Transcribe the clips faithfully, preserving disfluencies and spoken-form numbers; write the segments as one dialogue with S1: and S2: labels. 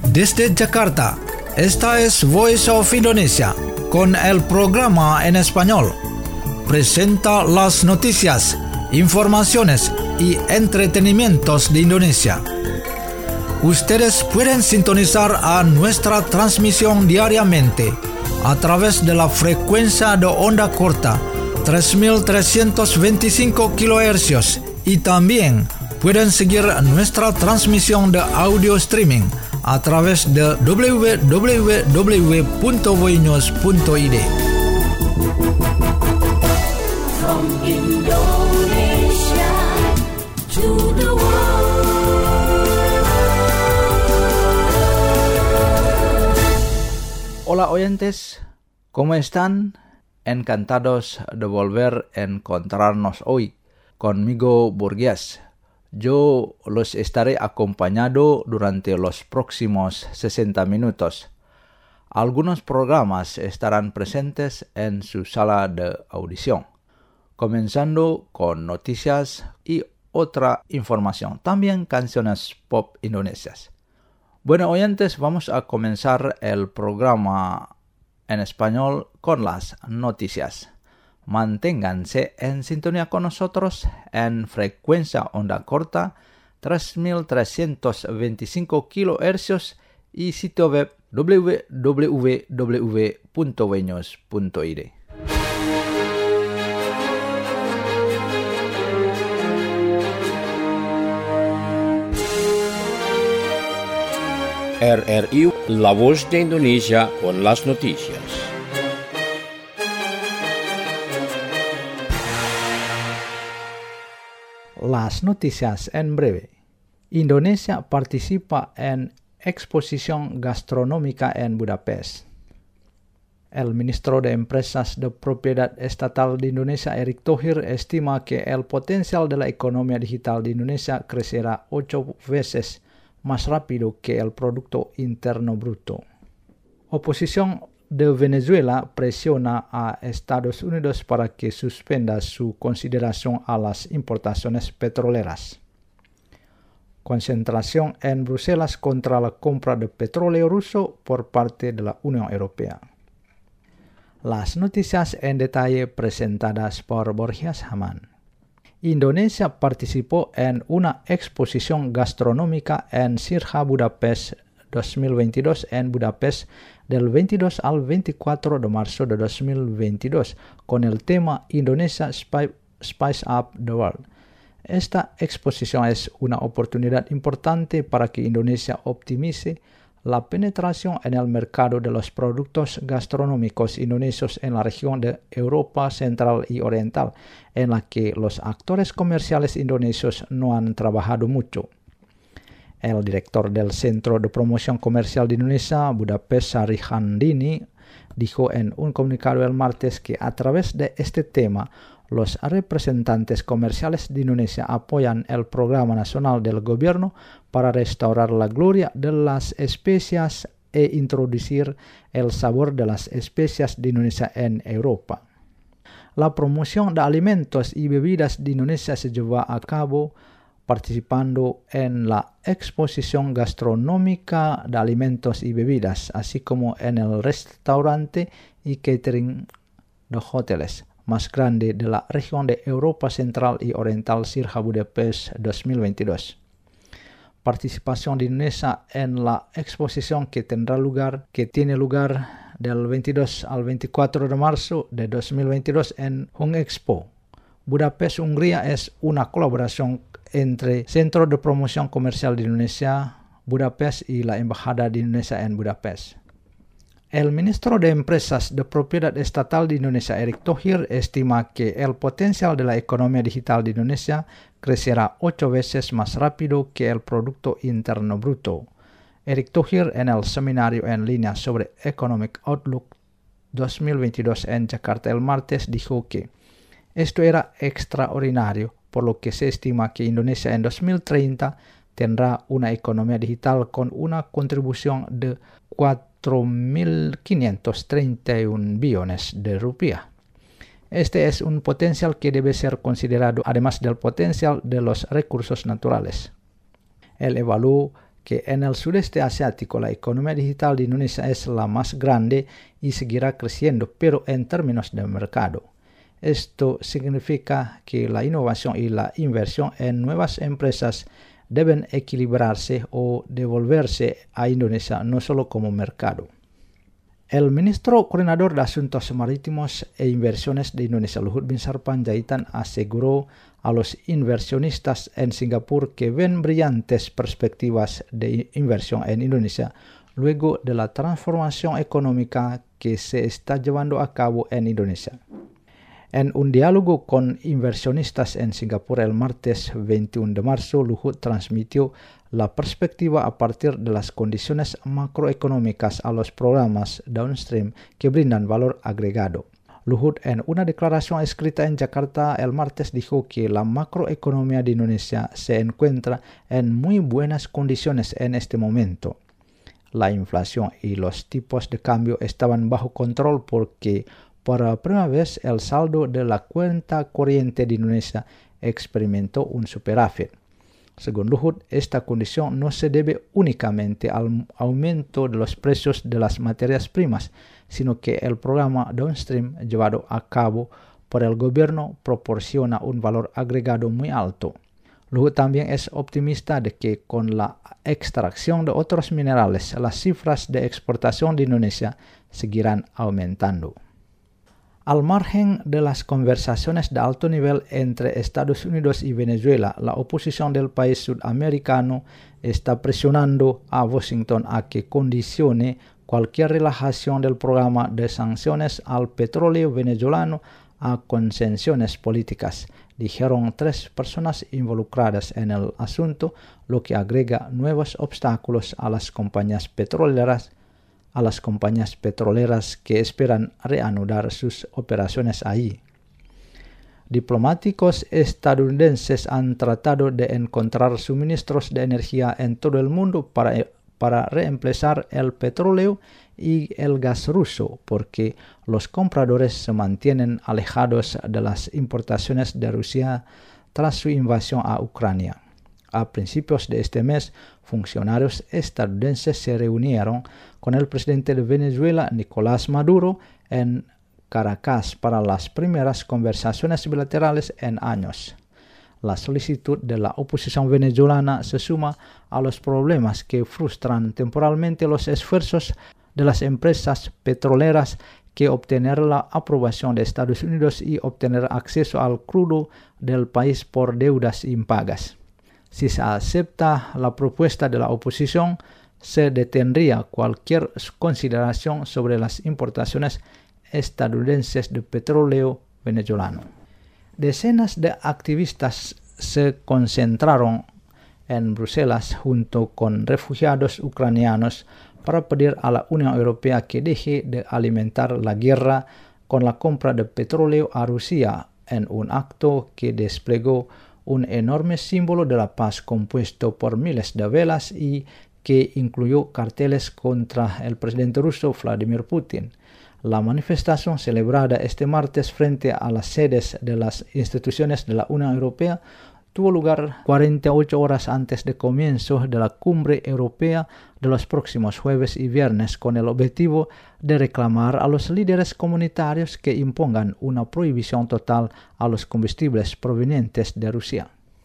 S1: Desde Jakarta, esta es Voice of Indonesia, con el programa en español. Presenta las noticias, informaciones y entretenimientos de Indonesia. Ustedes pueden sintonizar a nuestra transmisión diariamente a través de la frecuencia de onda corta tres mil trescientos veinticinco kilohercios y también pueden seguir nuestra transmisión de audio streaming a través de doble u doble u doble u punto voinews punto i d.
S2: From Indonesia to the world.
S3: Hola oyentes, ¿cómo están? Encantados de volver a encontrarnos hoy conmigo Burgues. Yo los estaré acompañado durante los próximos sesenta minutos. Algunos programas estarán presentes en su sala de audición, comenzando con noticias y otra información, también canciones pop indonesias. Bueno, oyentes, vamos a comenzar el programa en español con las noticias. Manténganse en sintonía con nosotros en frecuencia onda corta tres mil trescientos veinticinco kilohercios y sitio web doble u doble u doble u punto voinews punto i d.
S4: R R I, La Voz de Indonesia con las noticias.
S3: Las noticias en breve. Indonesia participa en exposición gastronómica en Budapest. El ministro de Empresas de Propiedad Estatal de Indonesia, Erick Thohir, estima que el potencial de la economía digital de Indonesia crecerá ocho veces más rápido que el Producto Interno Bruto. Oposición de Venezuela presiona a Estados Unidos para que suspenda su consideración a las importaciones petroleras. Concentración en Bruselas contra la compra de petróleo ruso por parte de la Unión Europea. Las noticias en detalle presentadas por Borges Haman. Indonesia participó en una exposición gastronómica en Sirha Budapest dos mil veintidós en Budapest del veintidós al veinticuatro de marzo de dos mil veintidós con el tema Indonesia Spice Up the World. Esta exposición es una oportunidad importante para que Indonesia optimice la penetración en el mercado de los productos gastronómicos indonesios en la región de Europa Central y Oriental, en la que los actores comerciales indonesios no han trabajado mucho. El director del Centro de Promoción Comercial de Indonesia, Budapest Sarihandini, dijo en un comunicado el martes que a través de este tema, los representantes comerciales de Indonesia apoyan el programa nacional del gobierno para restaurar la gloria de las especias e introducir el sabor de las especias de Indonesia en Europa. La promoción de alimentos y bebidas de Indonesia se lleva a cabo participando en la exposición gastronómica de alimentos y bebidas, así como en el restaurante y catering de hoteles más grande de la región de Europa Central y Oriental Sirha Budapest dos mil veintidós. Participación de Indonesia en la exposición que tendrá lugar, que tiene lugar del veintidós al veinticuatro de marzo de dos mil veintidós en Hungexpo. Budapest, Hungría es una colaboración entre Centro de Promoción Comercial de Indonesia, Budapest y la Embajada de Indonesia en Budapest. El ministro de Empresas de Propiedad Estatal de Indonesia, Erick Thohir, estima que el potencial de la economía digital de Indonesia crecerá ocho veces más rápido que el Producto Interno Bruto. Erick Thohir, en el seminario en línea sobre Economic Outlook dos mil veintidós en Jakarta el martes, dijo que esto era extraordinario, por lo que se estima que Indonesia en dos mil treinta tendrá una economía digital con una contribución de cuatro mil quinientos treinta y uno billones de rupias. Este es un potencial que debe ser considerado además del potencial de los recursos naturales. Él evaluó que en el sudeste asiático la economía digital de Indonesia es la más grande y seguirá creciendo, pero en términos de mercado. Esto significa que la innovación y la inversión en nuevas empresas deben equilibrarse o devolverse a Indonesia no solo como mercado. El ministro coordinador de Asuntos Marítimos e Inversiones de Indonesia, Luhut Binsar Panjaitan, aseguró a los inversionistas en Singapur que ven brillantes perspectivas de inversión en Indonesia luego de la transformación económica que se está llevando a cabo en Indonesia. En un diálogo con inversionistas en Singapur el martes veintiuno de marzo, Luhut transmitió la perspectiva a partir de las condiciones macroeconómicas a los programas downstream que brindan valor agregado. Luhut, en una declaración escrita en Jakarta el martes, dijo que la macroeconomía de Indonesia se encuentra en muy buenas condiciones en este momento. La inflación y los tipos de cambio estaban bajo control porque por primera vez el saldo de la cuenta corriente de Indonesia experimentó un superávit. Según Luhut, esta condición no se debe únicamente al aumento de los precios de las materias primas, sino que el programa downstream llevado a cabo por el gobierno proporciona un valor agregado muy alto. Luhut también es optimista de que con la extracción de otros minerales, las cifras de exportación de Indonesia seguirán aumentando. Al margen de las conversaciones de alto nivel entre Estados Unidos y Venezuela, la oposición del país sudamericano está presionando a Washington a que condicione cualquier relajación del programa de sanciones al petróleo venezolano a concesiones políticas, dijeron tres personas involucradas en el asunto, lo que agrega nuevos obstáculos a las compañías petroleras a las compañías petroleras que esperan reanudar sus operaciones allí. Diplomáticos estadounidenses han tratado de encontrar suministros de energía en todo el mundo para, para reemplazar el petróleo y el gas ruso, porque los compradores se mantienen alejados de las importaciones de Rusia tras su invasión a Ucrania. A principios de este mes, funcionarios estadounidenses se reunieron con el presidente de Venezuela, Nicolás Maduro, en Caracas para las primeras conversaciones bilaterales en años. La solicitud de la oposición venezolana se suma a los problemas que frustran temporalmente los esfuerzos de las empresas petroleras que obtener la aprobación de Estados Unidos y obtener acceso al crudo del país por deudas impagas. Si se acepta la propuesta de la oposición, se detendría cualquier consideración sobre las importaciones estadounidenses de petróleo venezolano. Decenas de activistas se concentraron en Bruselas junto con refugiados ucranianos para pedir a la Unión Europea que deje de alimentar la guerra con la compra de petróleo a Rusia, en un acto que desplegó un enorme símbolo de la paz compuesto por miles de velas y que incluyó carteles contra el presidente ruso Vladimir Putin. La manifestación celebrada este martes frente a las sedes de las instituciones de la Unión Europea tuvo lugar cuarenta y ocho horas antes del comienzo de la cumbre europea de los próximos jueves y viernes, con el objetivo de reclamar a los líderes comunitarios que impongan una prohibición total a los combustibles provenientes de Rusia.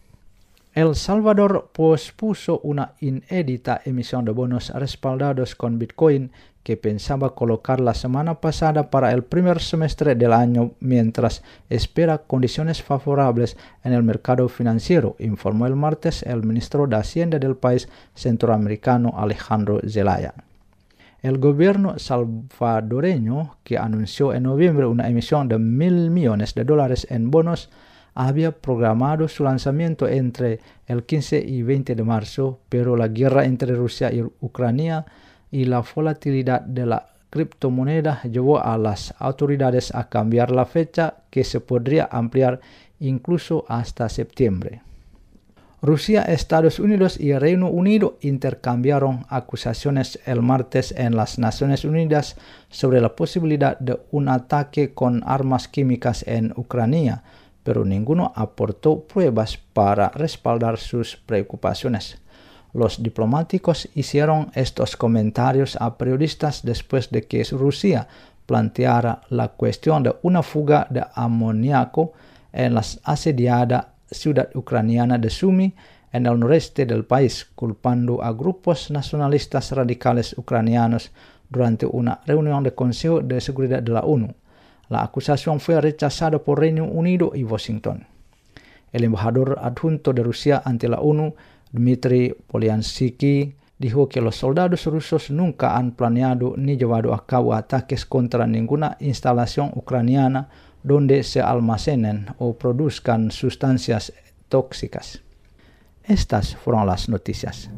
S3: El Salvador pospuso una inédita emisión de bonos respaldados con Bitcoin que pensaba colocar la semana pasada para el primer semestre del año mientras espera condiciones favorables en el mercado financiero, informó el martes el ministro de Hacienda del país centroamericano Alejandro Zelaya. El gobierno salvadoreño, que anunció en noviembre una emisión de mil millones de dólares en bonos, había programado su lanzamiento entre el quince y veinte de marzo, pero la guerra entre Rusia y Ucrania y la volatilidad de la criptomoneda llevó a las autoridades a cambiar la fecha, que se podría ampliar incluso hasta septiembre. Rusia, Estados Unidos y Reino Unido intercambiaron acusaciones el martes en las Naciones Unidas sobre la posibilidad de un ataque con armas químicas en Ucrania, pero ninguno aportó pruebas para respaldar sus preocupaciones. Los diplomáticos hicieron estos comentarios a periodistas después de que Rusia planteara la cuestión de una fuga de amoníaco en la asediada ciudad ucraniana de Sumy en el noreste del país, culpando a grupos nacionalistas radicales ucranianos durante una reunión del Consejo de Seguridad de la ONU. La acusación fue rechazada por Reino Unido y Washington. El embajador adjunto de Rusia ante la ONU, Dmitry Polyansky, dijo que los soldados rusos nunca han planeado ni llevado a cabo ataques contra ninguna instalación ucraniana donde se almacenen o produzcan sustancias tóxicas. Estas fueron las noticias.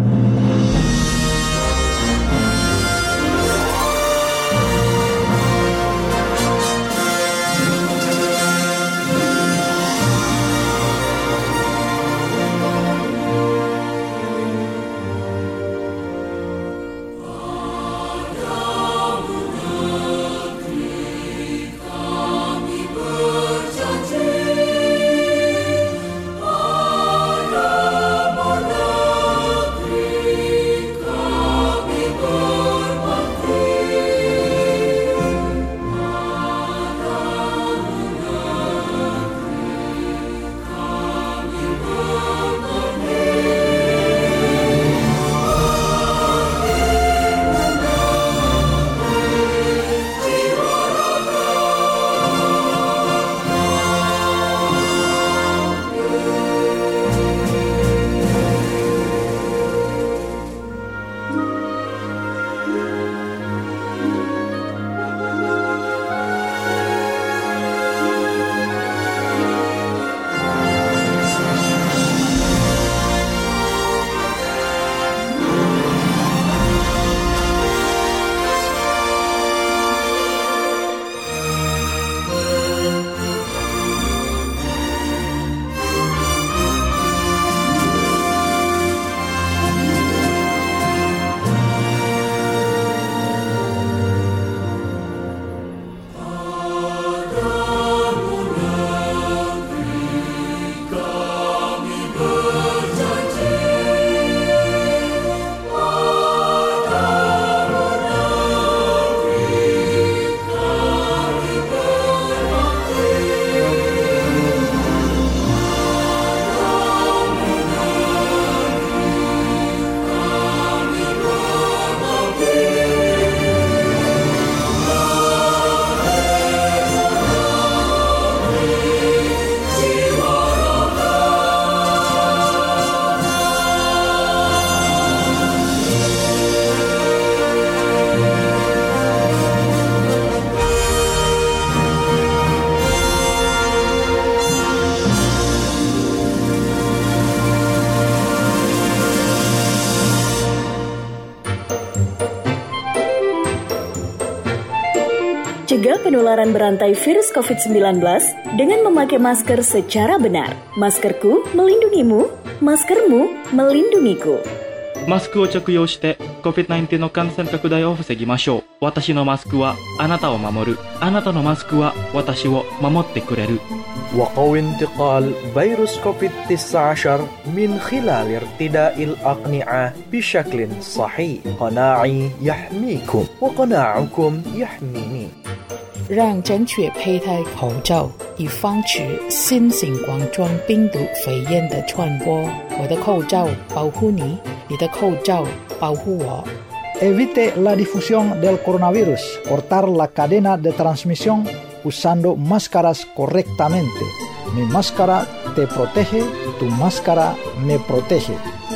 S5: Cegah penularan berantai virus covid sembilan belas dengan memakai masker secara benar. Maskerku melindungimu, maskermu melindungiku.
S6: マスクを着用して コビッドナインティーン の感染拡大を防ぎましょう。私のマスクはあなたを守る。あなたのマスクは私を守ってくれる。
S7: وقو انتقال فيروس كوفيد تسعة عشر من خلال ارتداء الأقنعة بشكل صحيح. قناعي يحميكم وقناعكم يحميني.
S8: 让正确佩戴口罩，以防止新型冠状病毒肺炎的传播。我的口罩保护你，你的口罩保护我。
S3: Evite la difusión del coronavirus. Cortar la cadena de transmisión usando máscaras correctamente. Mi máscara te protege, tu máscara me protege.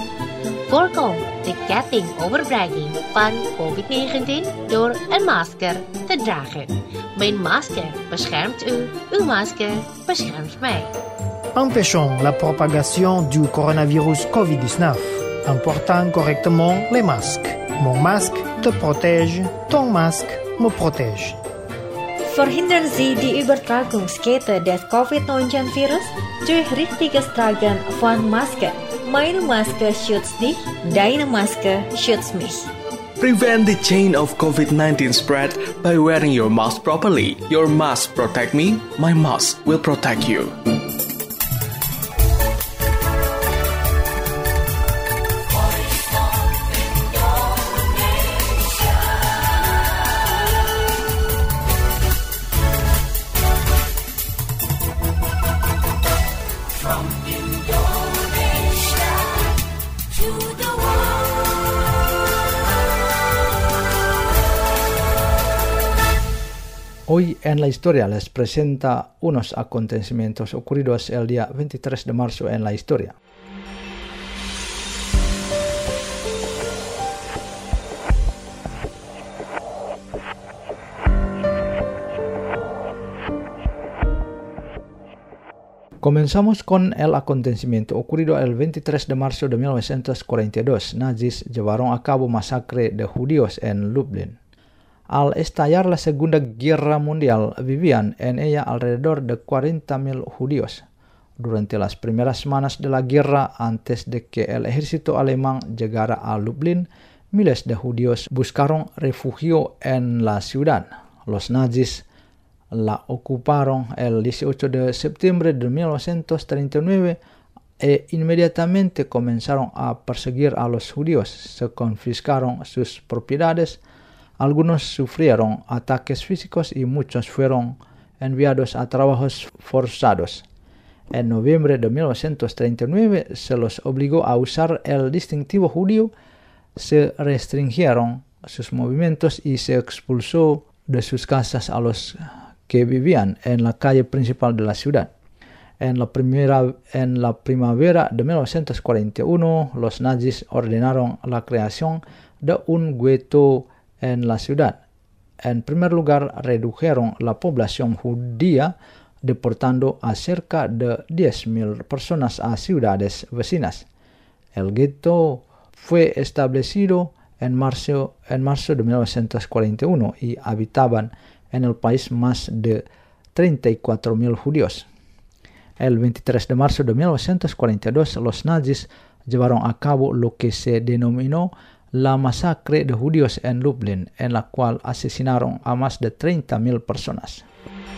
S9: Voorkom de ketting overbrenging van covid negentien door een masker te dragen. Mijn masker beschermt u, uw masker beschermt mij.
S10: Empêchons la propagation du coronavirus covid dix-neuf en portant correctement les masques. Mon masque te protège, ton masque me protège.
S11: Verhindern Sie die Übertragungskette des covid neunzehn Virus durch richtiges Tragen von Maske. Meine Maske schützt dich, deine Maske schützt mich.
S12: Prevent the chain of covid nineteen spread by wearing your mask properly. Your mask protect me, my mask will protect you.
S3: Hoy en la historia les presenta unos acontecimientos ocurridos el día veintitrés de marzo en la historia. Comenzamos con el acontecimiento ocurrido el veintitrés de marzo de mil novecientos cuarenta y dos. Nazis llevaron a cabo masacre de judíos en Lublin. Al estallar la Segunda Guerra Mundial, vivían en ella alrededor de cuarenta mil judíos. Durante las primeras semanas de la guerra, antes de que el ejército alemán llegara a Lublin, miles de judíos buscaron refugio en la ciudad. Los nazis la ocuparon el dieciocho de septiembre de mil novecientos treinta y nueve e inmediatamente comenzaron a perseguir a los judíos. Se confiscaron sus propiedades, algunos sufrieron ataques físicos y muchos fueron enviados a trabajos forzados. En noviembre de mil novecientos treinta y nueve se los obligó a usar el distintivo judío, se restringieron sus movimientos y se expulsó de sus casas a los que vivían en la calle principal de la ciudad. En la, primera, en la primavera de mil novecientos cuarenta y uno, los nazis ordenaron la creación de un gueto en la ciudad. En primer lugar, redujeron la población judía, deportando a cerca de diez mil personas a ciudades vecinas. El gueto fue establecido en marzo, en marzo de mil novecientos cuarenta y uno y habitaban en el país más de treinta y cuatro mil judíos. El veintitrés de marzo de mil novecientos cuarenta y dos, los nazis llevaron a cabo lo que se denominó la masacre de judíos en Lublin, en la cual asesinaron a más de treinta mil personas.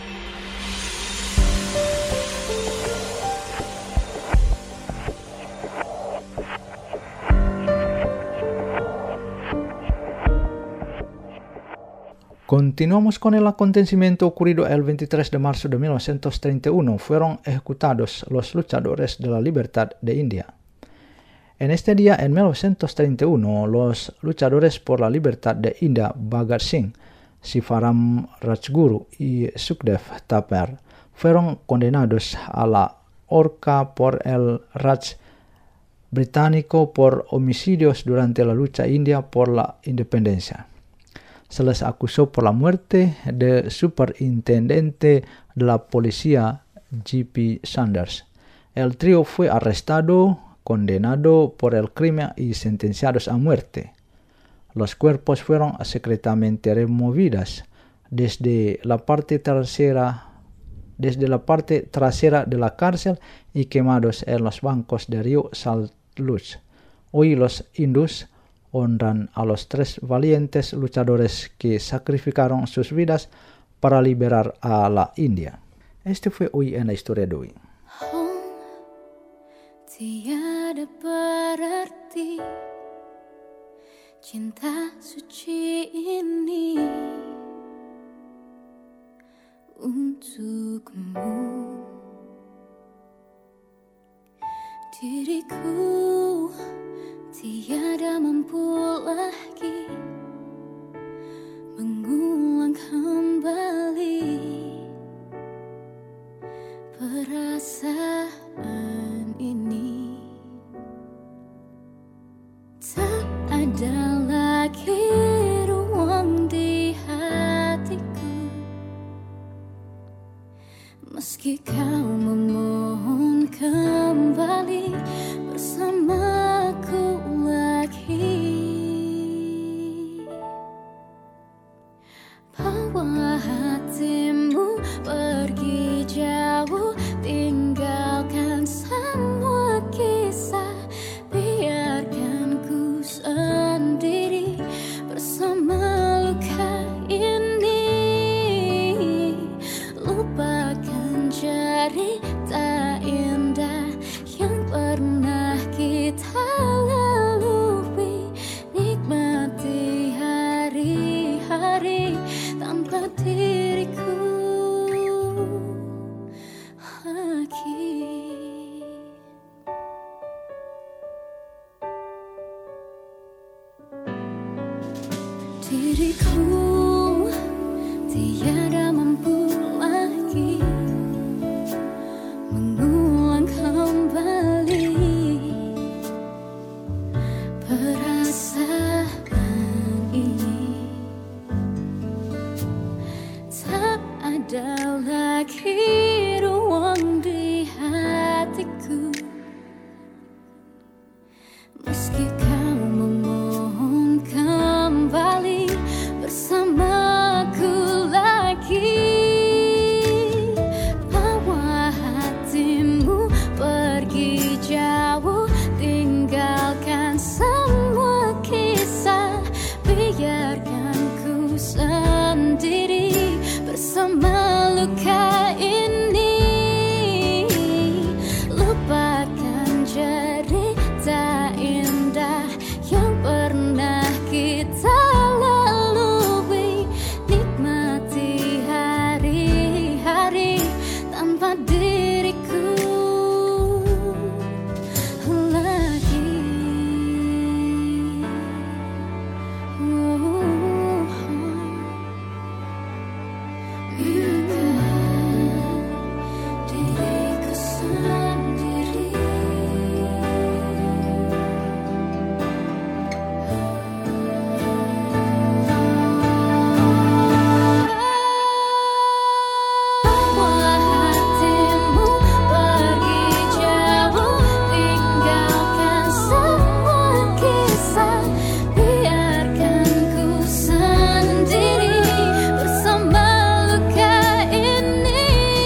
S3: Continuamos con el acontecimiento ocurrido el veintitrés de marzo de mil novecientos treinta y uno. Fueron ejecutados los luchadores de la libertad de India. En este día, en mil novecientos treinta y uno, los luchadores por la libertad de India, Bhagat Singh, Sivaram Rajguru y Sukhdev Thapar, fueron condenados a la horca por el Raj británico por homicidios durante la lucha india por la independencia. Se les acusó por la muerte del superintendente de la policía G P Sanders. El trío fue arrestado, condenado por el crimen y sentenciados a muerte. Los cuerpos fueron secretamente removidos desde la parte trasera, desde la parte trasera de la cárcel y quemados en los bancos del río Saltluj. Hoy los hindús honran a los tres valientes luchadores que sacrificaron sus vidas para liberar a la India. Este fue hoy en la historia de hoy.
S2: Oh, tiada berarti cinta suci ini untukmu, diriku tiada mampu lagi mengulang kembali perasaan ini. Tak ada lagi ruang di hatiku meski kau memohon kembali bersamaku lagi. Bawa hatimu pergi jauh, tinggalkan semua kisah, biarkan ku sendiri bersama luka ini. Lupakan cerita indah yang pernah kita lalui, nikmati hari-hari tanpa diriku lagi. Diriku tiada lagi ruang di hatiku. Meski kau memohon kembali bersamaku lagi, bawa hatimu pergi jauh, tinggalkan semua kisah, biarkan ku sendiri bersama luka ini. Lupakan cerita indah yang pernah kita lalui, nikmati hari-hari tanpa diriku lagi. Diriku sendiri. Bawa hatimu pergi jauh, tinggalkan semua kisah, biarkan ku sendiri bersama luka ini.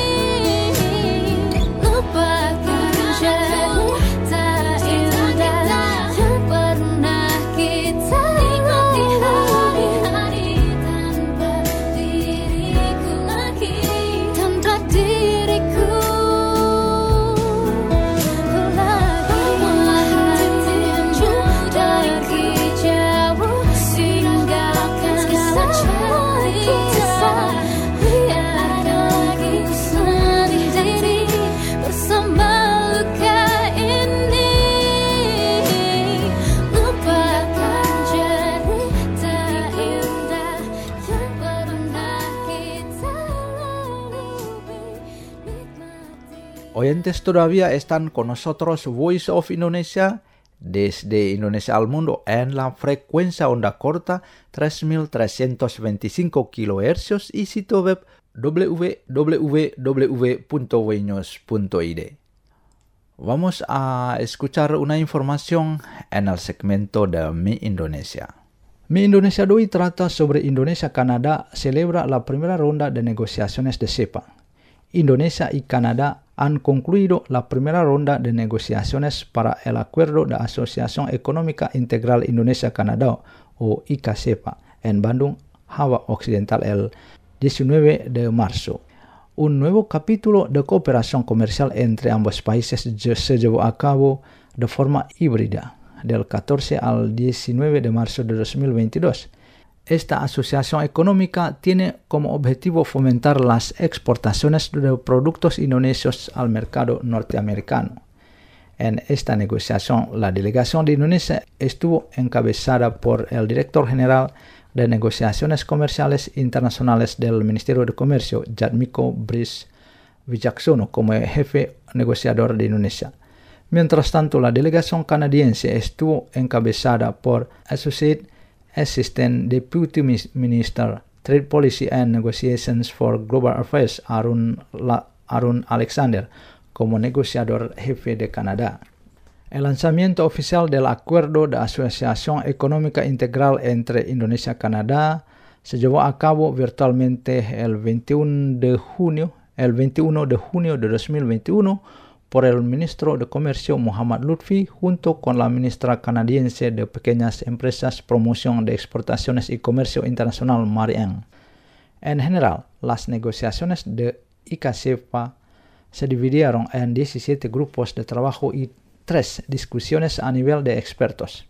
S2: Lupakan cerita indah yang pernah kita lalui, tanpa diriku lagi, tanpa diriku lagi. Bawa hatimu pergi jauh, tinggalkan semua kisah, biarkan ku sendiri bersama luka ini. Lupakan cerita indah yang pernah kita lalui, nikmati.
S3: Oyentes todavía están con nosotros Voice of Indonesia desde Indonesia al mundo en la frecuencia onda corta tres mil trescientos veinticinco kilohercios y sitio web w w w punto voinews punto i d. Vamos a escuchar una información en el segmento de Mi Indonesia. Mi Indonesia de hoy trata sobre Indonesia-Canadá celebra la primera ronda de negociaciones de CEPA. Indonesia y Canadá han concluido la primera ronda de negociaciones para el Acuerdo de Asociación Económica Integral Indonesia-Canadá o I C A CEPA en Bandung, Java Occidental el diecinueve de marzo. Un nuevo capítulo de cooperación comercial entre ambos países se llevó a cabo de forma híbrida del catorce al diecinueve de marzo de dos mil veintidós. Esta asociación económica tiene como objetivo fomentar las exportaciones de productos indonesios al mercado norteamericano. En esta negociación, la delegación de Indonesia estuvo encabezada por el director general de Negociaciones Comerciales Internacionales del Ministerio de Comercio, Jatmiko Bris Wijaksono, como jefe negociador de Indonesia. Mientras tanto, la delegación canadiense estuvo encabezada por Associate Assistant Deputy Minister, Trade Policy and Negotiations for Global Affairs, Arun, La, Arun Alexander, como negociador jefe de Canadá. El lanzamiento oficial del Acuerdo de Asociación Económica Integral entre Indonesia y Canadá se llevó a cabo virtualmente el veintiuno de junio, el veintiuno de junio de dos mil veintiuno por el ministro de Comercio Muhammad Lutfi junto con la ministra canadiense de Pequeñas Empresas, Promoción de Exportaciones y Comercio Internacional Mary Ang. En general, las negociaciones de I C A CEPA se dividieron en diecisiete grupos de trabajo y tres discusiones a nivel de expertos.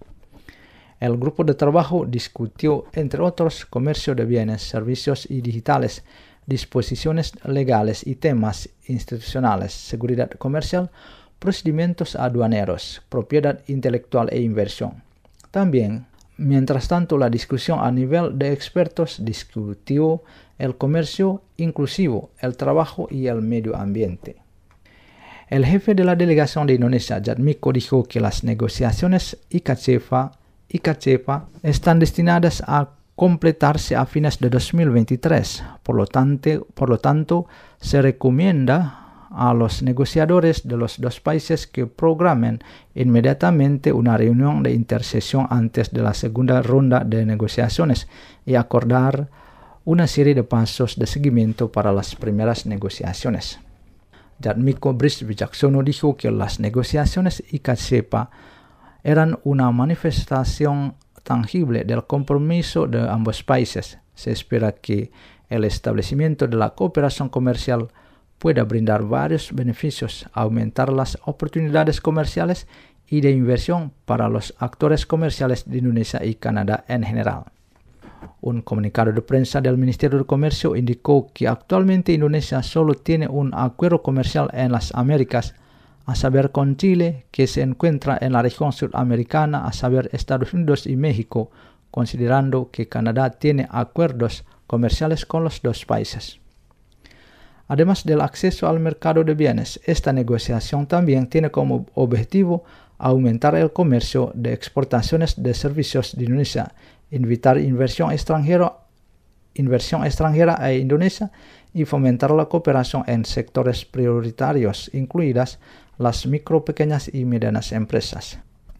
S3: El grupo de trabajo discutió, entre otros, comercio de bienes, servicios y digitales, disposiciones legales y temas institucionales, seguridad comercial, procedimientos aduaneros, propiedad intelectual e inversión. También, mientras tanto, la discusión a nivel de expertos discutió el comercio inclusivo, el trabajo y el medio ambiente. El jefe de la delegación de Indonesia, Jatmiko, dijo que las negociaciones I C A CEPA, I C A CEPA están destinadas a completarse a fines de dos mil veintitrés. Por lo tanto, por lo tanto, se recomienda a los negociadores de los dos países que programen inmediatamente una reunión de intercesión antes de la segunda ronda de negociaciones y acordar una serie de pasos de seguimiento para las primeras negociaciones. Jatmiko Bris Wijaksono dijo que las negociaciones I C A S E P A eran una manifestación tangible del compromiso de ambos países. Se espera que el establecimiento de la cooperación comercial pueda brindar varios beneficios, aumentar las oportunidades comerciales y de inversión para los actores comerciales de Indonesia y Canadá en general. Un comunicado de prensa del Ministerio de Comercio indicó que actualmente Indonesia solo tiene un acuerdo comercial en las Américas, a saber con Chile, que se encuentra en la región sudamericana, a saber Estados Unidos y México, considerando que Canadá tiene acuerdos comerciales con los dos países. Además del acceso al mercado de bienes, esta negociación también tiene como objetivo aumentar el comercio de exportaciones de servicios de Indonesia, invitar inversión extranjera, inversión extranjera a Indonesia y fomentar la cooperación en sectores prioritarios, incluidas las micro, pequeñas y medianas empresas.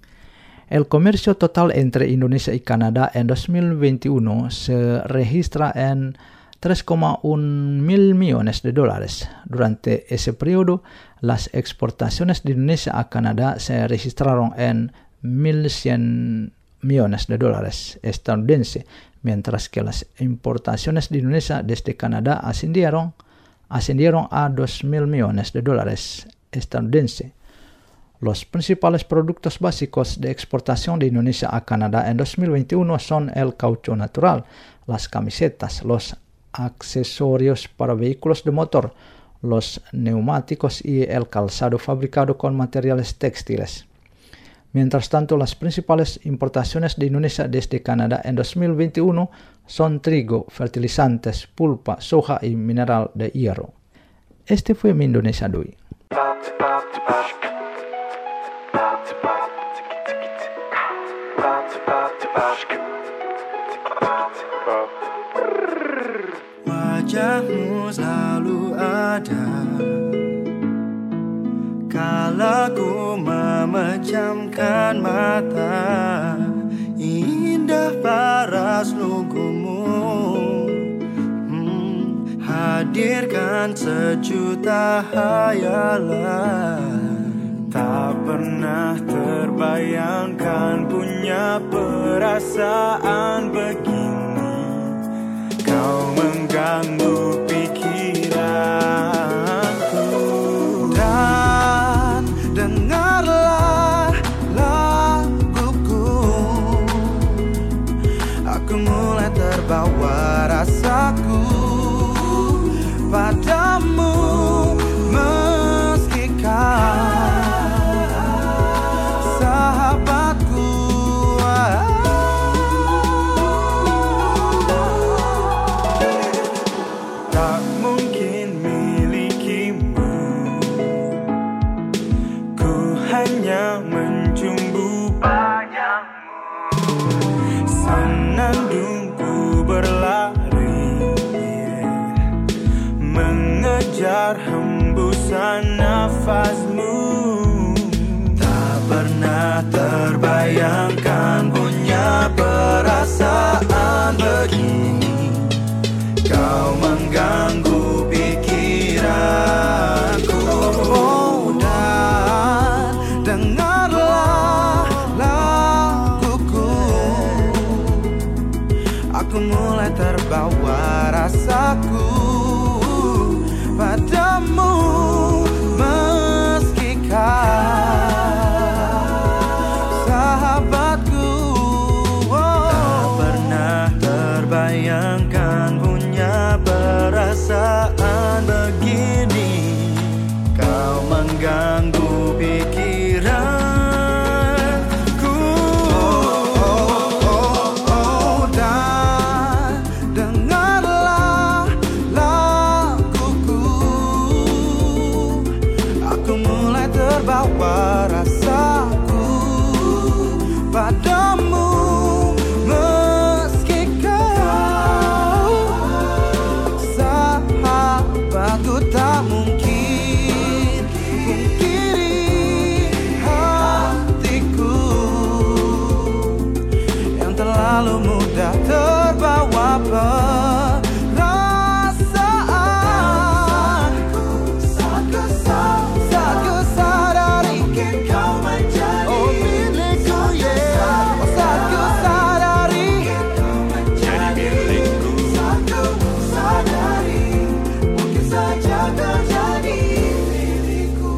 S3: El comercio total entre Indonesia y Canadá en dos mil veintiuno se registra en tres coma uno mil millones de dólares. Durante ese periodo, las exportaciones de Indonesia a Canadá se registraron en mil cien millones de dólares estadounidenses, mientras que las importaciones de Indonesia desde Canadá ascendieron, ascendieron a dos mil millones de dólares estadounidenses. Los principales productos básicos de exportación de Indonesia a Canadá en dos mil veintiuno son el caucho natural, las camisetas, los accesorios para vehículos de motor, los neumáticos y el calzado fabricado con materiales textiles. Mientras tanto, las principales importaciones de Indonesia desde Canadá en dos mil veintiuno son trigo, fertilizantes, pulpa, soja y mineral de hierro. Este fue mi Indonesia de hoy.
S13: Wajahmu selalu ada kala ku memejamkan mata, indah paras lugumu, hmm, hadirkan sejuta hayalan. Tak pernah terbayangkan punya perasaan begini, kau mengganggu pikiranku. Dan dengarlah laguku, aku mulai terbawa rasaku padamu, meski kau sahabatku. Tak mungkin milikimu, ku hanya mencumbu bayangmu. Senandungku berlari, mengejar hembusan nafasmu. Tak pernah terbayangkan punya perasaan begini, kau mengganggu pikiranku. Oh, dan dengarlah laguku, aku mulai terbawa rasaku padamu, meski kau sahabatku. Oh, tak pernah terbayangkan punya perasaan agar jadi milikku.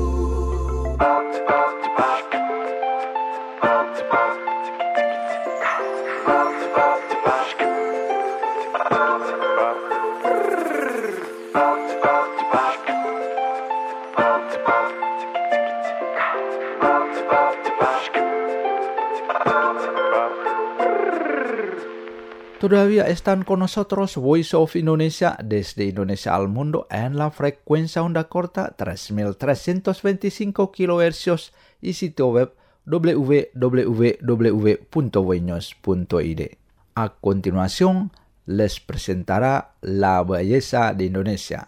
S3: Todavía están con nosotros Voice of Indonesia desde Indonesia al mundo en la frecuencia onda corta tres mil trescientos veinticinco kilohercios y sitio web w w w punto voinews punto i d. A continuación, les presentará la belleza de Indonesia.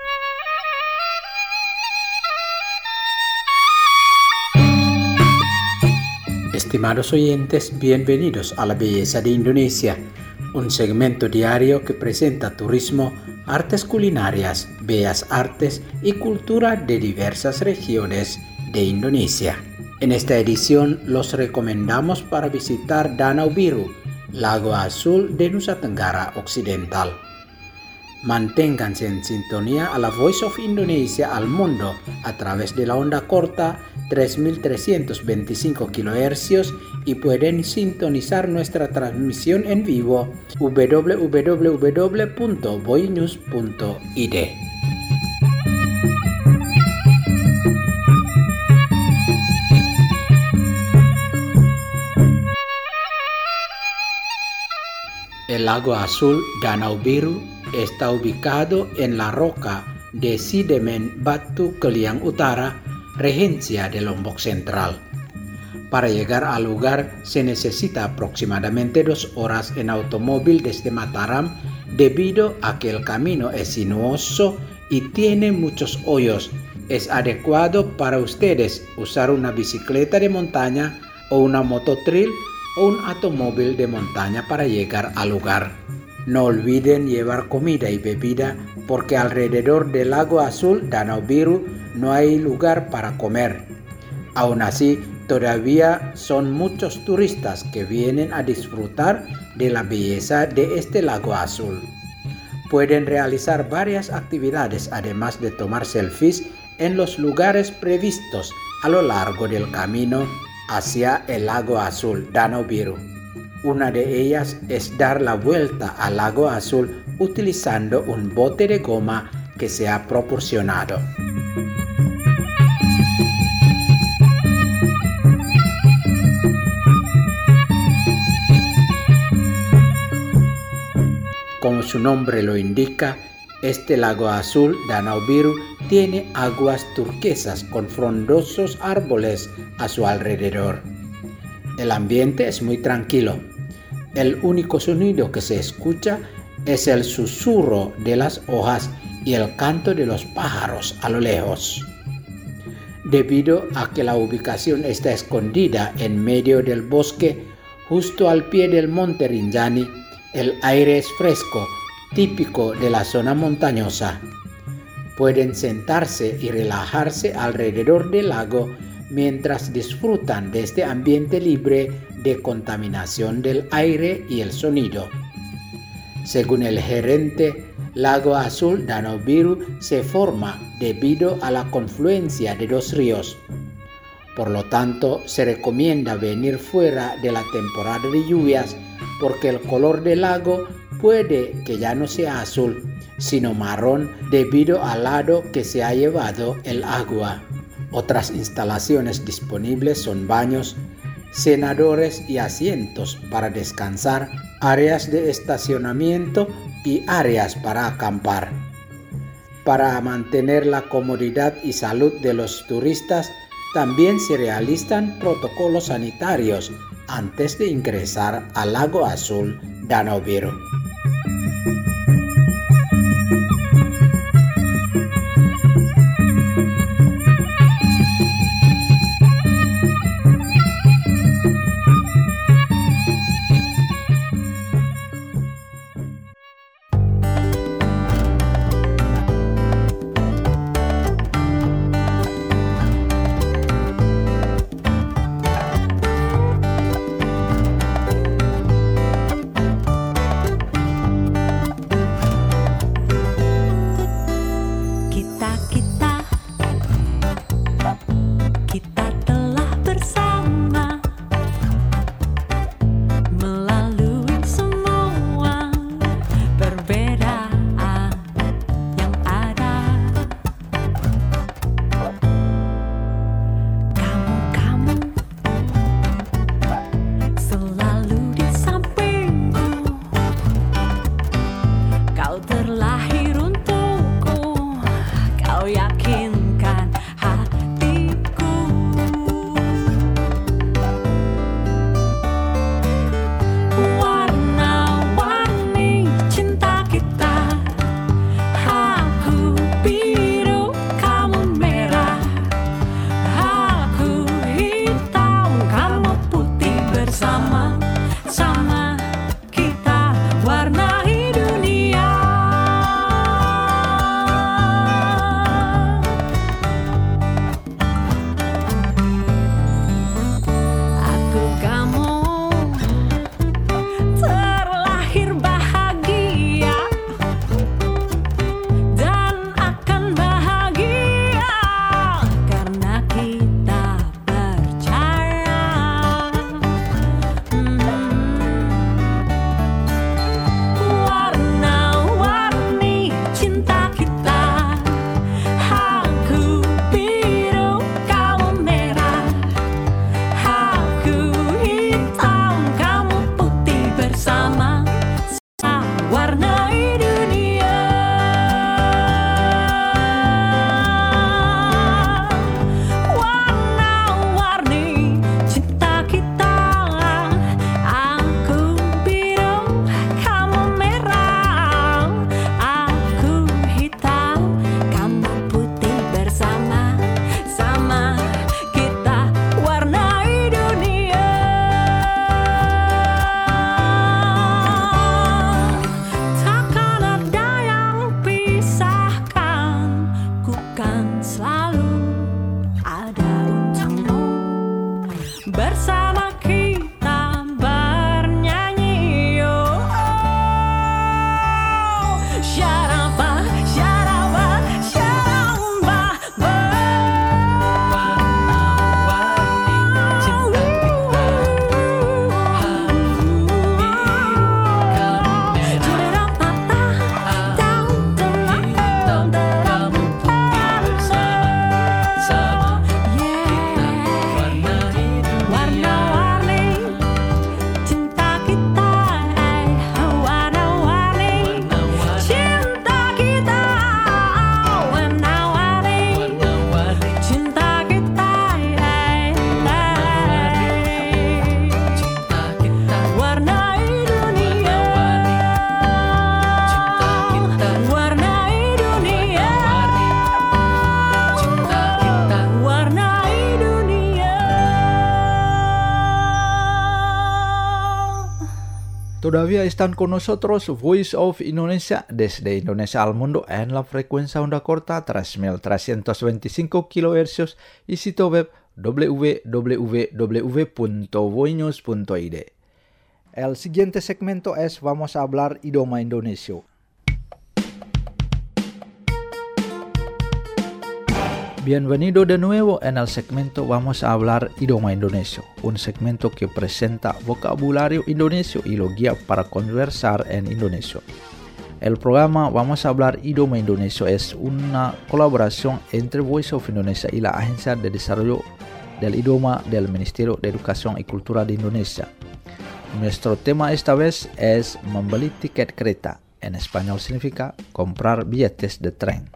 S14: Estimados oyentes, bienvenidos a La Belleza de Indonesia, un segmento diario que presenta turismo, artes culinarias, bellas artes y cultura de diversas regiones de Indonesia. En esta edición los recomendamos para visitar Danau Biru, Lago Azul de Nusa Tenggara Occidental. Manténganse en sintonía a la Voice of Indonesia al mundo a través de la onda corta tres mil trescientos veinticinco kilohercios y pueden sintonizar nuestra transmisión en vivo w w w punto voinews punto i d. El lago azul Danau Biru está ubicado en la roca de Sidemen Batu Keliang Utara, regencia de Lombok Central. Para llegar al lugar se necesita aproximadamente dos horas en automóvil desde Mataram debido a que el camino es sinuoso y tiene muchos hoyos. Es adecuado para ustedes usar una bicicleta de montaña o una mototrill o un automóvil de montaña para llegar al lugar. No olviden llevar comida y bebida porque alrededor del lago azul Danau Biru no hay lugar para comer. Aún así, todavía son muchos turistas que vienen a disfrutar de la belleza de este lago azul. Pueden realizar varias actividades además de tomar selfies en los lugares previstos a lo largo del camino hacia el lago azul Danau Biru. Una de ellas es dar la vuelta al lago azul utilizando un bote de goma que se ha proporcionado. Como su nombre lo indica, este lago azul Danau Biru tiene aguas turquesas con frondosos árboles a su alrededor. El ambiente es muy tranquilo. El único sonido que se escucha es el susurro de las hojas y el canto de los pájaros a lo lejos. Debido a que la ubicación está escondida en medio del bosque, justo al pie del monte Rinjani, el aire es fresco, típico de la zona montañosa. Pueden sentarse y relajarse alrededor del lago mientras disfrutan de este ambiente libre de contaminación del aire y el sonido. Según el gerente, Lago Azul Danau Biru se forma debido a la confluencia de dos ríos. Por lo tanto, se recomienda venir fuera de la temporada de lluvias porque el color del lago puede que ya no sea azul, sino marrón debido al lado que se ha llevado el agua. Otras instalaciones disponibles son baños, cenadores y asientos para descansar, áreas de estacionamiento y áreas para acampar. Para mantener la comodidad y salud de los turistas, también se realizan protocolos sanitarios antes de ingresar al Lago Azul Danau Biru.
S15: Kita-kita, kita telah bersama melalui semua perbedaan yang ada. Kamu-kamu selalu di sampingku. Kau terlahir untukku. Kau yakinkan hatiku. Warna-warni cinta kita. Aku biru, kamu merah. Aku hitam, kamu putih. Bersama sama kita warnai dunia. Aku kamu terlahir bahagia dan akan bahagia karena kita percaya. Warna-warni cinta kita. Aku biru, kamu merah. Aku hitam, kamu putih. Bersama warnai dunia. Warna-warni cinta kita. Aku biru, kamu merah. Aku hitam, kamu putih. Bersama sama kita warnai dunia. Takkan ada yang pisahkan. Ku kan selalu ada untukmu. Bersama kita bernyanyi. Oh, syaraba, syaraba, syaraba. Warna-warni cinta kita. Warna-warni cinta kita. Warna-warni cinta kita. Warna-warni cinta kita. Warnai dunia. Warnai dunia. Warnai dunia.
S3: Todavía están con nosotros Voice of Indonesia desde Indonesia al mundo en la frecuencia onda corta tres mil trescientos veinticinco kilohercios y sitio web w w w punto voinews punto i d. El siguiente segmento es Vamos a hablar idioma Indonesia. Bienvenido de nuevo en el segmento Vamos a hablar idioma Indonesia, un segmento que presenta vocabulario indonesio y lo guía para conversar en indonesio. El programa Vamos a hablar idioma Indonesia es una colaboración entre Voice of Indonesia y la Agencia de Desarrollo del Idioma del Ministerio de Educación y Cultura de Indonesia. Nuestro tema esta vez es membeli tiket kereta. En español significa comprar billetes de tren.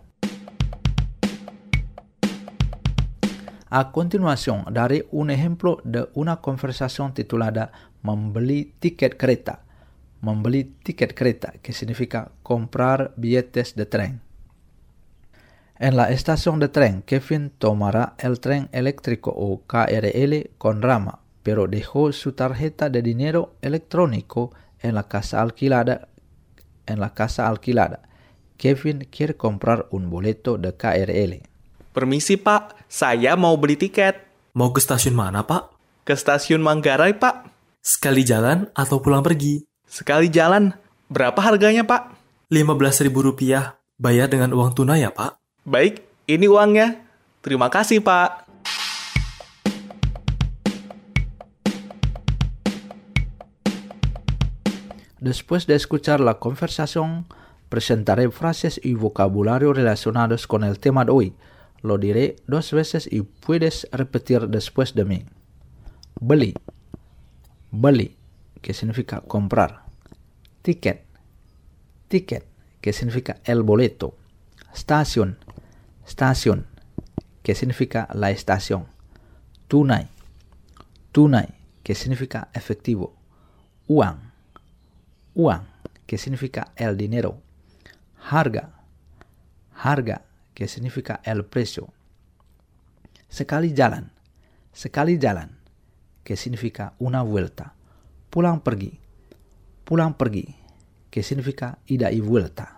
S3: A continuación daré un ejemplo de una conversación titulada Membeli tiket kereta. Membeli tiket kereta, que significa comprar billetes de tren. En la estación de tren, Kevin tomará el tren eléctrico o K R L con rama, pero dejó su tarjeta de dinero electrónico en la casa alquilada. En la casa alquilada, Kevin quiere comprar un boleto de K R L.
S12: Permisi Pak, saya mau beli tiket.
S16: Mau ke stasiun mana Pak?
S12: Ke stasiun Manggarai Pak.
S16: Sekali jalan atau pulang pergi?
S12: Sekali jalan. Berapa harganya Pak?
S16: lima belas ribu rupiah. Bayar dengan uang tunai ya Pak?
S12: Baik, ini uangnya. Terima kasih, Pak.
S3: Después de escuchar la conversación, presentaré frases y vocabulario relacionados con el tema de hoy. Lo diré dos veces y puedes repetir después de mí. Beli, beli, que significa comprar. Ticket, ticket, que significa el boleto. Estación, estación, que significa la estación. Tunai, tunai, que significa efectivo. Uang, uang, que significa el dinero. Harga, harga, que significa el precio. Sekali jalan, sekali jalan, que significa una vuelta. Pulang pergi, pulang pergi, que significa ida y vuelta.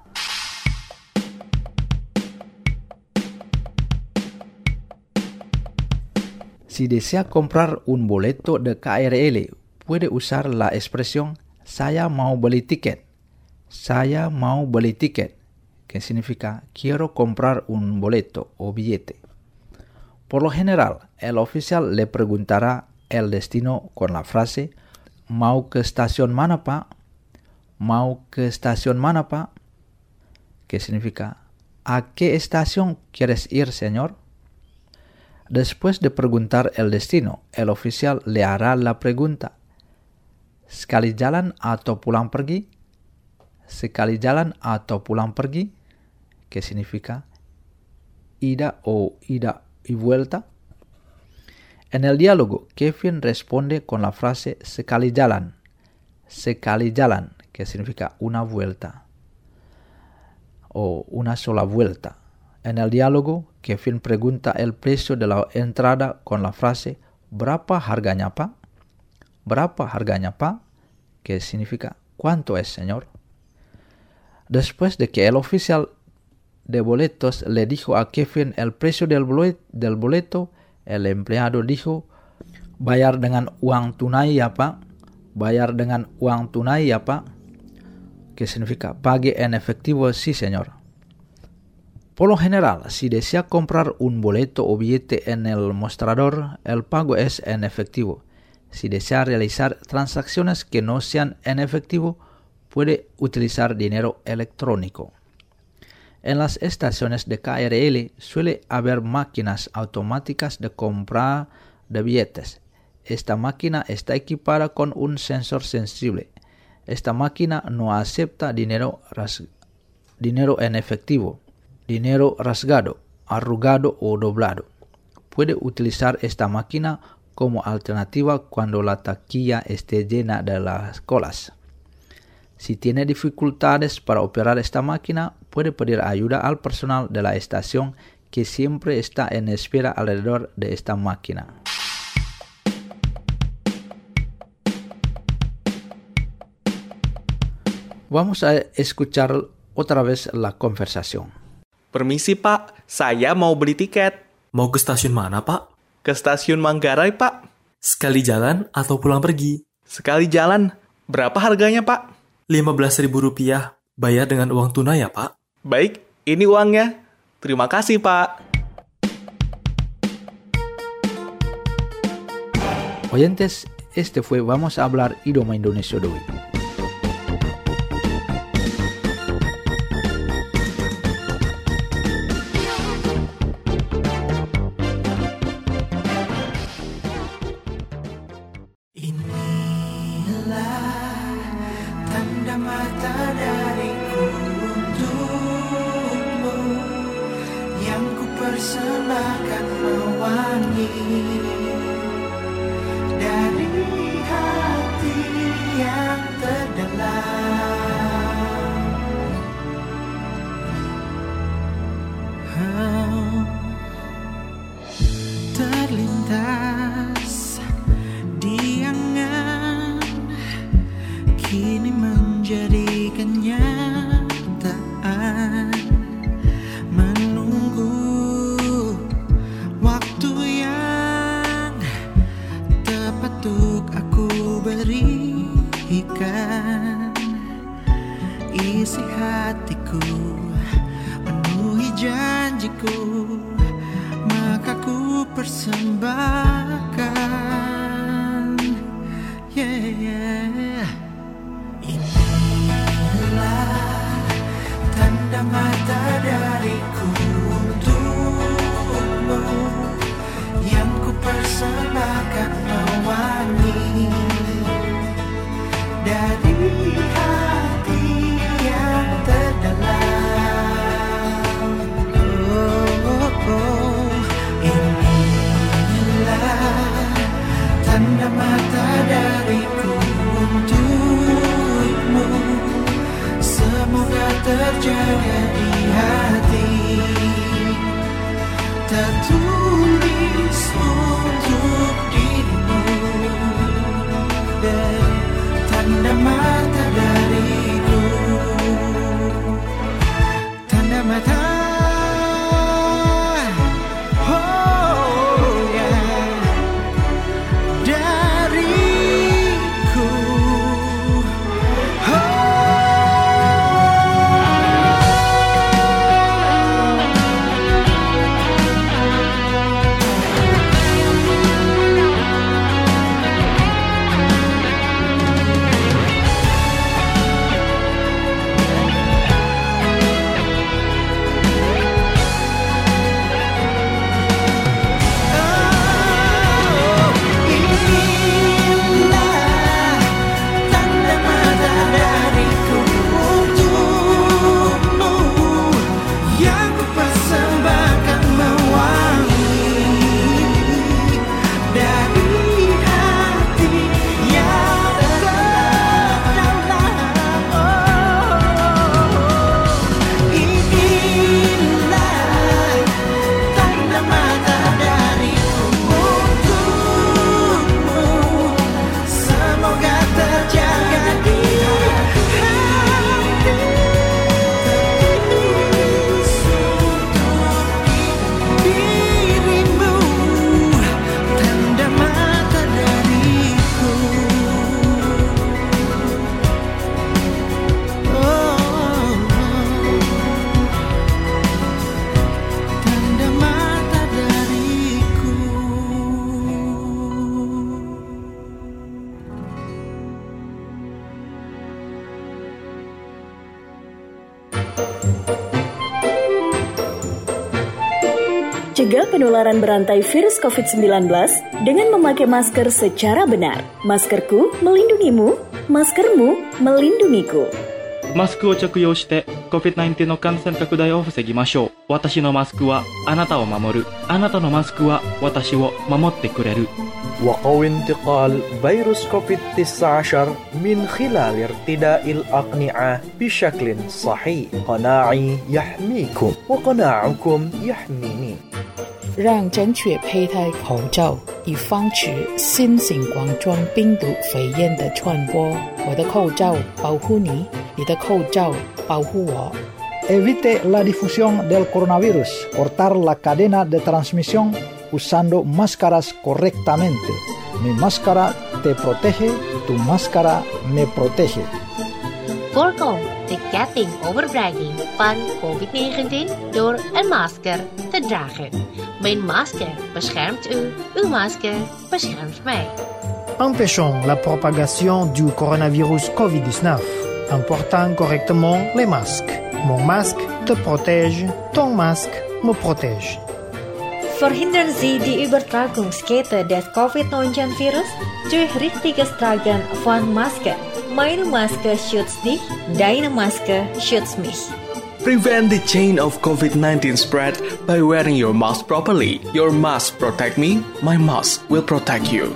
S3: Si desea comprar un boleto de K R L, puede usar la expresión saya mau beli tiket. Saya mau beli tiket, que significa quiero comprar un boleto o billete. Por lo general, el oficial le preguntará el destino con la frase mau ke stasiun mana pak? Mau ke stasiun mana pak? Que significa ¿a qué estación quieres ir, señor? Después de preguntar el destino, el oficial le hará la pregunta sekali jalan atau pulang pergi? Sekali jalan atau pulang pergi, que significa ida o ida y vuelta. En el diálogo, Kevin responde con la frase sekali jalan, sekali jalan, que significa una vuelta o una sola vuelta. En el diálogo, Kevin pregunta el precio de la entrada con la frase ¿berapa harganya, Pak? ¿Berapa harganya, Pak? Que significa ¿cuánto es, señor? Después de que el oficial de boletos le dijo a Kevin el precio del boleto, el empleado dijo bayar dengan uang tunai ya, Pak? Bayar dengan uang tunai ya, Pak? Que significa pague en efectivo, sí, señor. Por lo general, si desea comprar un boleto o billete en el mostrador, el pago es en efectivo. Si desea realizar transacciones que no sean en efectivo, puede utilizar dinero electrónico. En las estaciones de K R L suele haber máquinas automáticas de compra de billetes. Esta máquina está equipada con un sensor sensible. Esta máquina no acepta dinero, ras- dinero en efectivo, dinero rasgado, arrugado o doblado. Puede utilizar esta máquina como alternativa cuando la taquilla esté llena de las colas. Si tiene dificultades para operar esta máquina, puede pedir ayuda al personal de la estación que siempre está en espera alrededor de esta máquina. Vamos a escuchar otra vez la conversación.
S12: Permisi, Pak. Saya mau beli tiket.
S16: Mau ke stasiun mana, Pak?
S12: Ke stasiun Manggarai, Pak.
S16: Sekali jalan atau pulang pergi?
S12: Sekali jalan. Berapa harganya, Pak?
S16: lima belas ribu rupiah. Bayar dengan uang tunai ya, Pak?
S12: Baik, ini uangnya. Terima kasih, Pak.
S3: Oyentes, este fue Vamos a hablar idioma Indonesia de hoy.
S13: Tanda mata dariku untukmu, yang ku persembahkan mewangi dari hati yang terdalam. Oh, terlintas di angan, kini menjadi kenyataan, menunggu waktu yang maka ku persembahkan. Yeah, yeah. Inilah tanda mata dariku untukmu, yang ku persembahkan mewangi dari hati yang terdalam. Oh, oh, oh. Inilah tanda mata dariku untukmu, semoga terjaga di hati, tertulis untuk dirimu. Dan tanda mata dariku, tanda mata, oh yeah, dariku,
S5: Cegah penularan berantai virus covid sembilan belas dengan memakai masker secara benar. Maskerku melindungimu, maskermu melindungiku.
S6: マスクを着用して コビッドナインティーン の感染拡大を防ぎましょう。私のマスクはあなたを守る。あなたのマスクは私を守ってくれる。
S7: وقوي انتقال فيروس كوفيد تسعة عشر من خلال ارتداء الأقنعة بشكل صحيح. قناعي يحميكم وقناعكم يحميني.
S8: 让正确佩戴口罩，以防止新型冠状病毒肺炎的传播。我的口罩保护你，你的口罩保护我。
S3: Evite la difusión del coronavirus. Cortar la cadena de transmisión usando máscaras correctamente. Mi máscara te protege, tu máscara me protege.
S9: Voorkom de ketting overbrenging van covid negentien door een masker te dragen. Mijn masker beschermt u, uw masker beschermt mij.
S10: Empêchons la propagation du coronavirus covid dix-neuf en portant correctement les masques. Mon masque te protège, ton masque me protège.
S11: Verhindern Sie die Übertragungskette des covid neunzehn Virus durch richtiges Tragen von Maske. Meine Maske schützt dich, deine Maske schützt mich.
S12: Prevent the chain of covid nineteen spread by wearing your mask properly. Your mask protect me, my mask will protect you.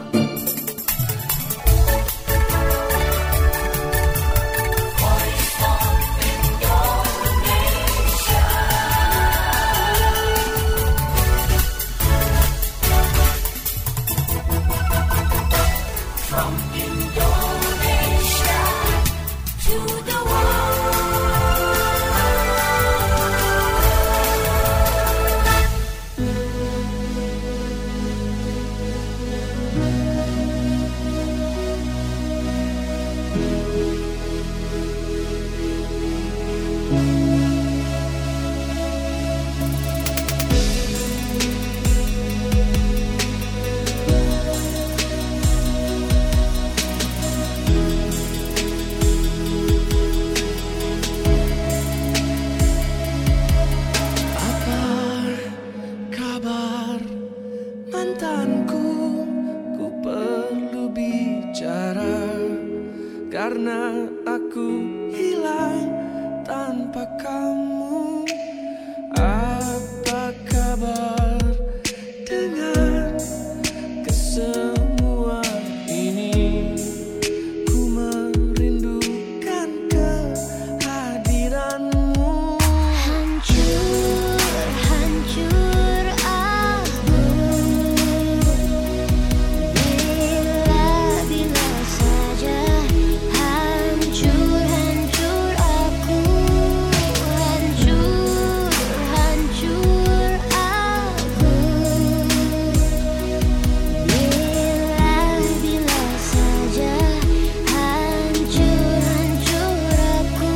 S13: karena aku hilang tanpa kamu. Apa kabar dengan kesemuaan ini? Ku merindukan kehadiranmu.
S2: Hancur, hancur aku. Bila-bila saja hancur, hancur aku. Hancur, hancur aku. Bila-bila saja hancur, hancur aku.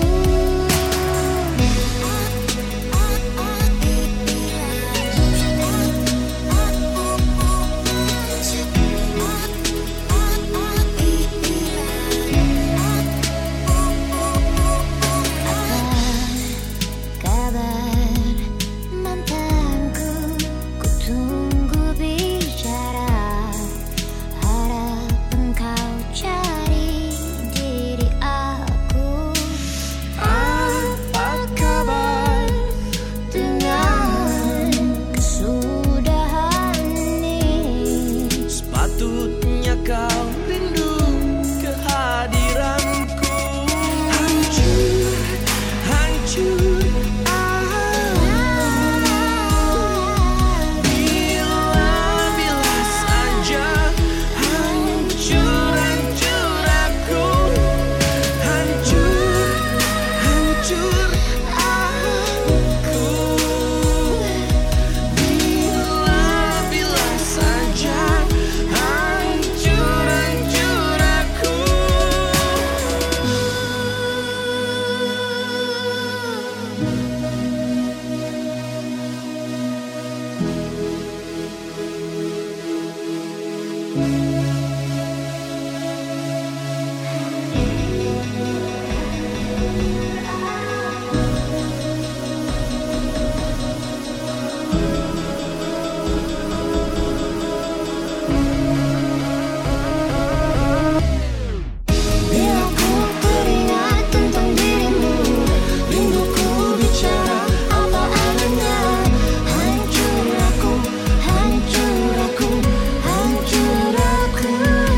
S2: Kabar mantanku, ku tunggu bicara. Harap engkau cari diri aku.
S13: Apa kabar
S2: Dengan kesudahan ini,
S13: sepatutnya kau rindu kehadiranku. Hancur, hancur aku. Bila-bila saja hancur, hancur aku. Hancur, hancur aku. Bila-bila saja hancur, hancur aku.
S2: bila ku teringat tentang dirimu, rinduku bicara apa adanya. Hancur aku, hancur aku, hancur aku.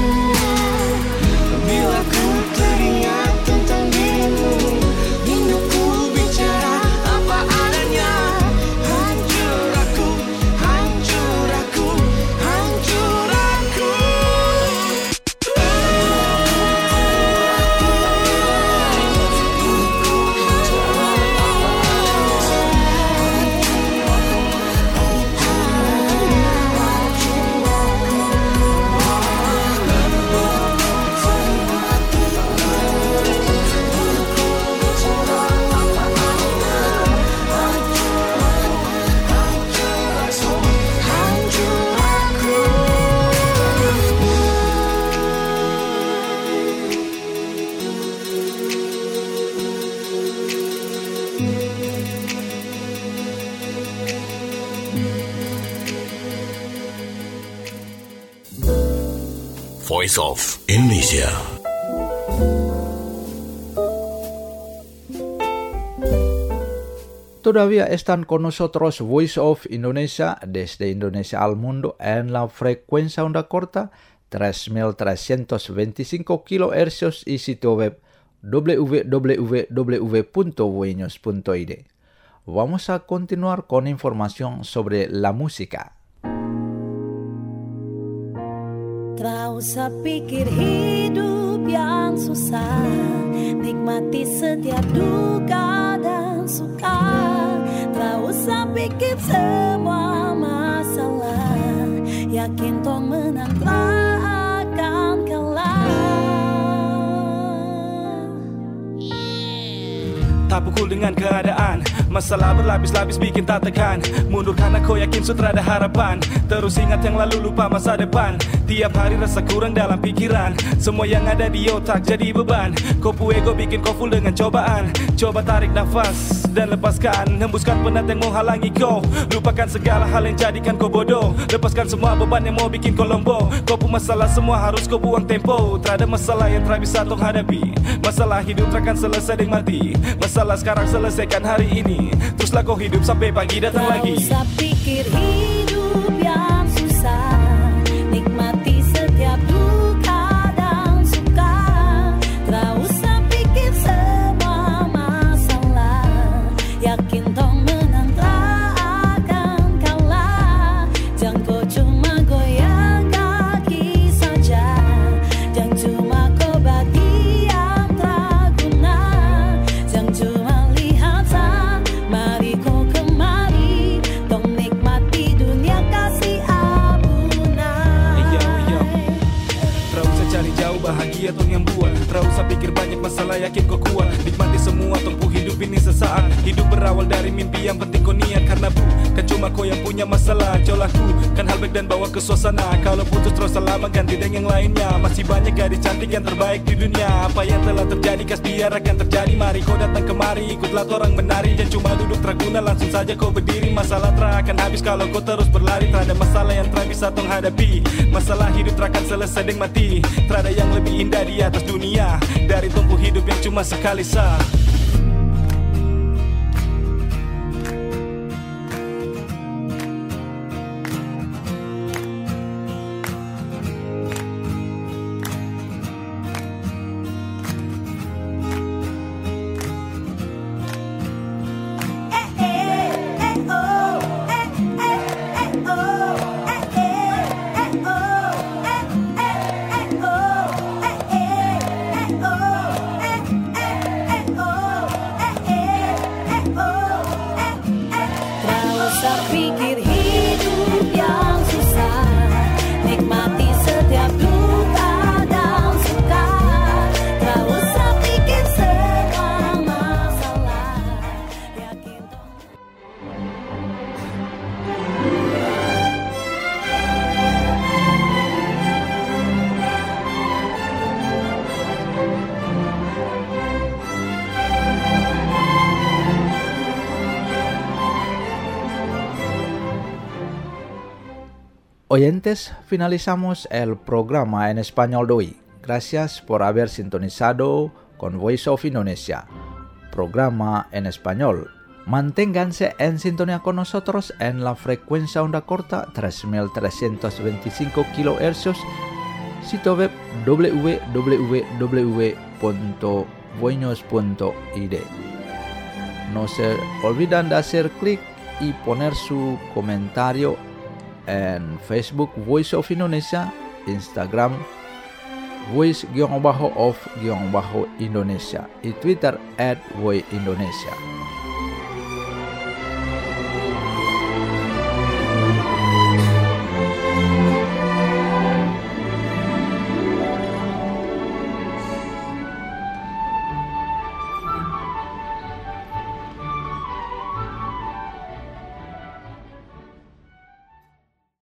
S13: Bila ku
S2: Teringat tentang dirimu, rinduku bicara apa adanya.
S13: hancur aku, hancur aku, hancur aku.
S2: Hancur aku.
S17: Voice of Indonesia.
S3: Todavía están con nosotros Voice of Indonesia desde Indonesia al mundo en la frecuencia onda corta tres mil trescientos veinticinco kilohercios y sitio web w w w punto voinews punto i d. Vamos a continuar con información sobre la música.
S15: Tak usah pikir hidup yang susah, nikmati setiap duka dan suka. Tak usah pikir semua masalah, yakin tong menang tak akan kalah.
S18: Tak pukul dengan keadaan, Masalah berlapis-lapis bikin tak tekan. Mundur karena kau yakin sudah ada harapan. Terus ingat yang lalu, lupa masa depan. Tiap hari rasa kurang dalam pikiran. Semua yang ada di otak jadi beban. Kau pu ego bikin kau full dengan cobaan. Coba tarik nafas dan lepaskan. Hembuskan penat yang menghalangi kau. Lupakan segala hal yang jadikan kau bodoh. Lepaskan semua beban yang mau bikin kau lombo. Kau pu masalah semua harus kau buang tempo. Terada masalah yang tak bisa tong hadapi. Masalah hidup takkan selesai dengan mati. Masalah sekarang selesaikan hari ini. Teruslah kau hidup sampai pagi datang lagi.
S15: Tak usah pikir hidup yang susah. Nikmati setiap duka dan suka. Tak usah pikir semua masalah. Yakin tong menang tak akan kalah. Jangan kau cuma goyang kaki saja. Jangan cuma kau bagi yang tak guna. Jangan cuma lihat sah. Mari kau kemari. Tong nikmati dunia kasih apunai.
S18: Yo yo, tak usah cari jauh bahagia tong yang buat. Tak usah pikir banyak masalah, yakin kau kuat. Nikmati semua tong pu hidup ini sesaat. Hidup berawal dari mimpi, yang penting kau niat. Karena bukan cuma kau yang punya masalah. Jauh lakukan hal baik dan bawa ke suasana. Kalau putus terus lama ganti dengan yang lainnya. Masih banyak gadis cantik yang terbaik di dunia. Apa yang telah terjadi kas biar akan terjadi. Mari kau datang kemari, ikutlah orang menari. Jangan cuma duduk terguna, langsung saja kau berdiri. Masalah tak akan habis kalau kau terus berlari. Tak ada masalah yang tak bisa tong hadapi. Masalah hidup tak akan selesai dengan mati. Tak ada yang lebih indah di atas dunia dari tumbuh hidup yang cuma sekali sah.
S15: Pikir hidup yang susah. Nikmati setiap duka dan suka. Tak usah pikir semua masalah. Yakin
S3: Oyentes, finalizamos el programa en español de hoy. Gracias por haber sintonizado con Voice of Indonesia, programa en español. Manténganse en sintonía con nosotros en la frecuencia onda corta tres mil trescientos veinticinco kilohercios, sitio web w w w punto voinos punto i d. No se olvidan de hacer clic y poner su comentario en Facebook Voice of Indonesia, Instagram Voice-of-Indonesia y Twitter at Voice Indonesia.